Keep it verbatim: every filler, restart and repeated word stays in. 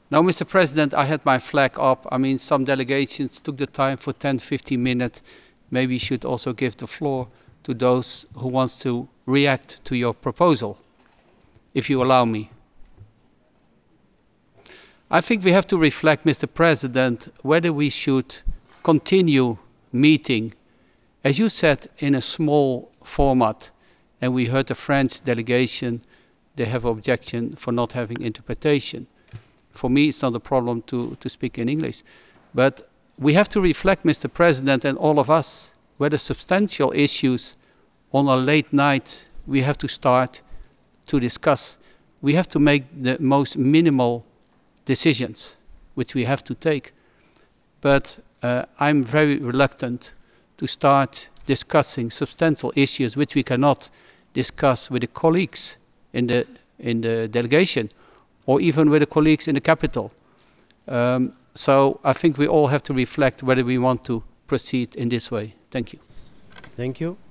Now, Mister President, I had my flag up. I mean, some delegations took the time for ten, fifteen minutes. Maybe you should also give the floor to those who want to react to your proposal, if you allow me. I think we have to reflect, Mister President, whether we should continue meeting, as you said, in a small format. And we heard the French delegation, they have objection for not having interpretation. For me, it's not a problem to, to speak in English. But we have to reflect, Mister President, and all of us, whether substantial issues on a late night we have to start to discuss. We have to make the most minimal decisions, which we have to take. But uh, I'm very reluctant to start discussing substantial issues which we cannot discuss with the colleagues in the, in the delegation, or even with the colleagues in the capital. Um, so I think we all have to reflect whether we want to proceed in this way. Thank you. Thank you.